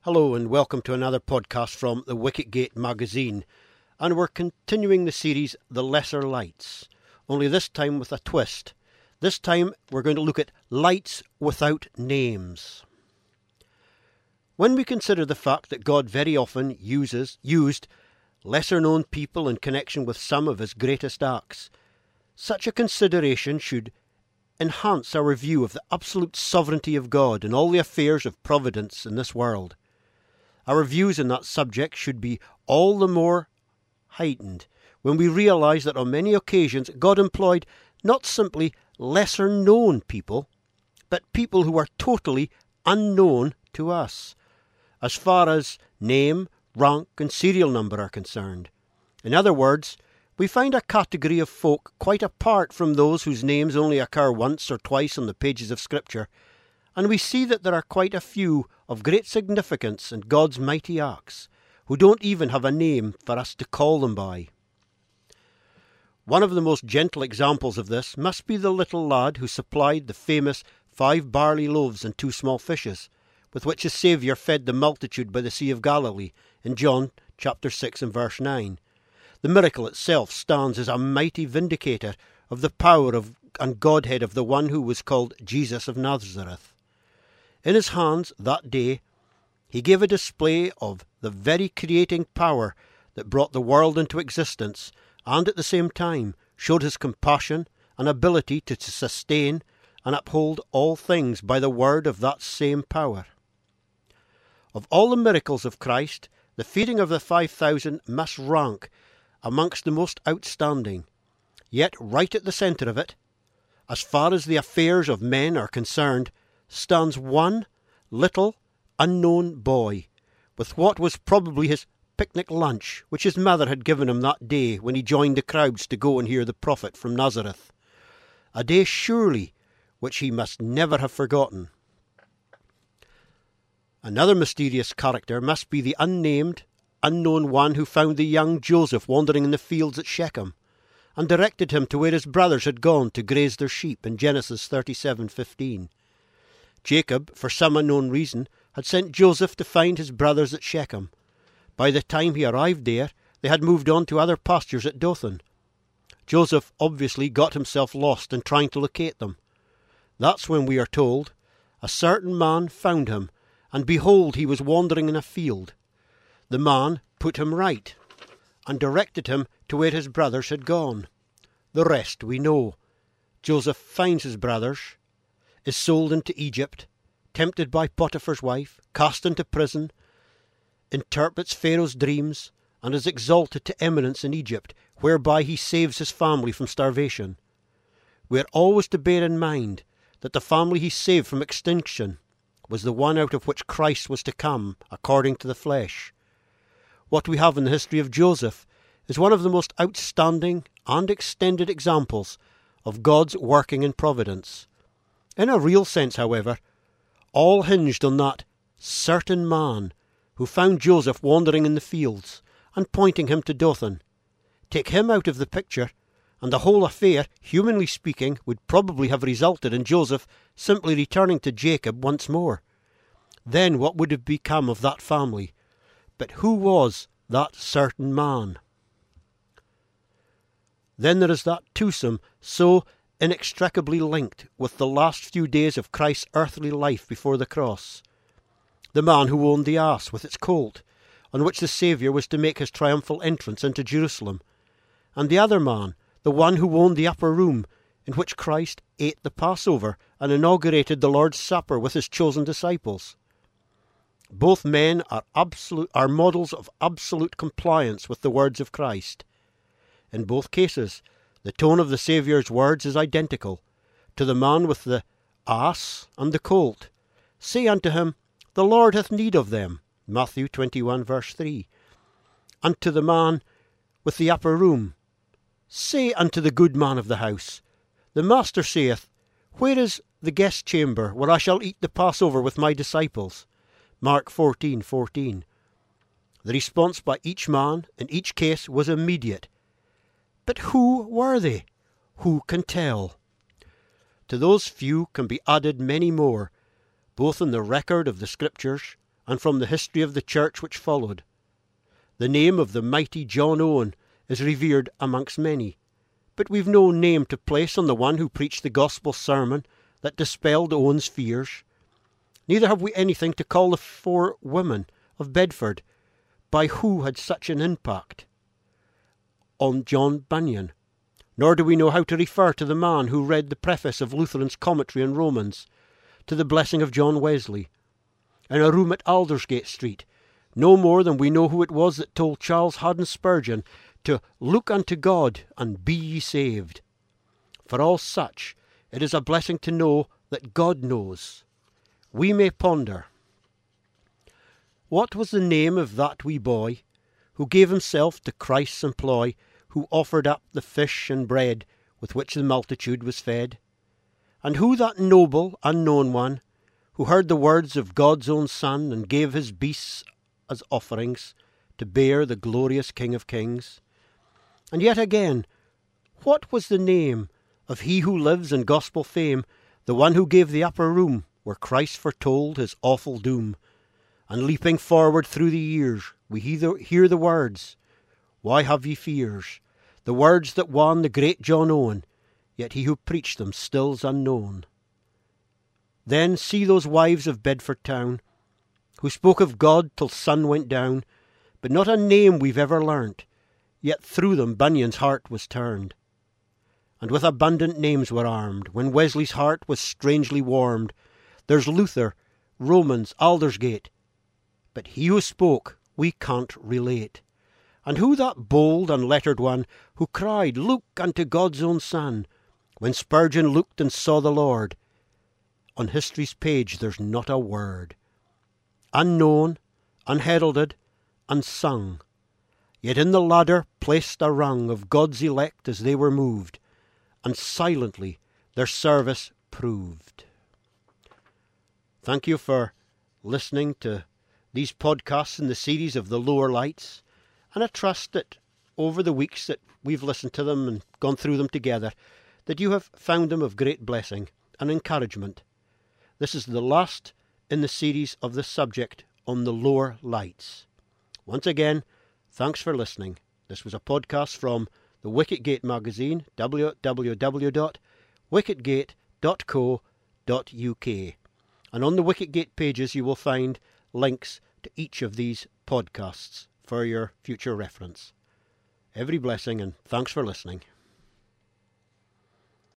Hello and welcome to another podcast from the Wicketgate magazine, and we're continuing the series The Lesser Lights, only this time with a twist. This time we're going to look at lights without names. When we consider the fact that God very often used lesser known people in connection with some of his greatest acts, such a consideration should enhance our view of the absolute sovereignty of God in all the affairs of providence in this world. Our views on that subject should be all the more heightened when we realise that on many occasions God employed not simply lesser known people, but people who are totally unknown to us, as far as name, rank and serial number are concerned. In other words, we find a category of folk quite apart from those whose names only occur once or twice on the pages of Scripture, and we see that there are quite a few of great significance in God's mighty acts, who don't even have a name for us to call them by. One of the most gentle examples of this must be the little lad who supplied the famous 5 barley loaves and 2 small fishes, with which his Saviour fed the multitude by the Sea of Galilee, in John chapter 6 and verse 9. The miracle itself stands as a mighty vindicator of the power and Godhead of the one who was called Jesus of Nazareth. In his hands that day he gave a display of the very creating power that brought the world into existence, and at the same time showed his compassion and ability to sustain and uphold all things by the word of that same power. Of all the miracles of Christ, the feeding of the 5,000 must rank amongst the most outstanding, yet right at the centre of it, as far as the affairs of men are concerned, stands one little unknown boy, with what was probably his picnic lunch, which his mother had given him that day when he joined the crowds to go and hear the prophet from Nazareth. A day surely which he must never have forgotten. Another mysterious character must be the unnamed, unknown one who found the young Joseph wandering in the fields at Shechem, and directed him to where his brothers had gone to graze their sheep in Genesis 37:15. Jacob, for some unknown reason, had sent Joseph to find his brothers at Shechem. By the time he arrived there, they had moved on to other pastures at Dothan. Joseph obviously got himself lost in trying to locate them. That's when we are told, a certain man found him, and behold, he was wandering in a field. The man put him right, and directed him to where his brothers had gone. The rest we know. Joseph finds his brothers, is sold into Egypt, tempted by Potiphar's wife, cast into prison, interprets Pharaoh's dreams, and is exalted to eminence in Egypt, whereby he saves his family from starvation. We are always to bear in mind that the family he saved from extinction was the one out of which Christ was to come, according to the flesh. What we have in the history of Joseph is one of the most outstanding and extended examples of God's working in providence. In a real sense, however, all hinged on that certain man who found Joseph wandering in the fields and pointing him to Dothan. Take him out of the picture, and the whole affair, humanly speaking, would probably have resulted in Joseph simply returning to Jacob once more. Then what would have become of that family? But who was that certain man? Then there is that twosome so inextricably linked with the last few days of Christ's earthly life before the cross. The man who owned the ass with its colt, on which the Saviour was to make his triumphal entrance into Jerusalem, and the other man, the one who owned the upper room, in which Christ ate the Passover and inaugurated the Lord's Supper with his chosen disciples. Both men are models of absolute compliance with the words of Christ. In both cases, the tone of the Saviour's words is identical. To the man with the ass and the colt, say unto him, the Lord hath need of them, Matthew 21 verse 3. And to the man with the upper room, say unto the good man of the house, the Master saith, where is the guest chamber where I shall eat the Passover with my disciples? Mark 14:14. The response by each man in each case was immediate. But who were they? Who can tell? To those few can be added many more, both in the record of the Scriptures and from the history of the church which followed. The name of the mighty John Owen is revered amongst many, but we've no name to place on the one who preached the gospel sermon that dispelled Owen's fears. Neither have we anything to call the four women of Bedford, by who had such an impact on John Bunyan. Nor do we know how to refer to the man who read the preface of Luther's commentary on Romans, to the blessing of John Wesley, in a room at Aldersgate Street, no more than we know who it was that told Charles Haddon Spurgeon to look unto God and be ye saved. For all such, it is a blessing to know that God knows. We may ponder, what was the name of that wee boy who gave himself to Christ's employ, who offered up the fish and bread with which the multitude was fed? And who that noble, unknown one, who heard the words of God's own Son, and gave his beasts as offerings to bear the glorious King of Kings? And yet again, what was the name of he who lives in gospel fame, the one who gave the upper room where Christ foretold his awful doom? And leaping forward through the years, we hear the words, why have ye fears? The words that won the great John Owen, yet he who preached them still's unknown. Then see those wives of Bedford town, who spoke of God till sun went down, but not a name we've ever learnt, yet through them Bunyan's heart was turned. And with abundant names were armed, when Wesley's heart was strangely warmed. There's Luther, Romans, Aldersgate, but he who spoke we can't relate. And who that bold unlettered one who cried, look unto God's own Son, when Spurgeon looked and saw the Lord? On history's page there's not a word. Unknown, unheralded, unsung, yet in the ladder placed a rung of God's elect as they were moved, and silently their service proved. Thank you for listening to these podcasts in the series of the Lower Lights, and I trust that over the weeks that we've listened to them and gone through them together, that you have found them of great blessing and encouragement. This is the last in the series of the subject on the Lower Lights. Once again, thanks for listening. This was a podcast from the Wicket Gate magazine, www.wicketgate.co.uk. And on the Wicket Gate pages you will find links to each of these podcasts for your future reference. Every blessing, and thanks for listening.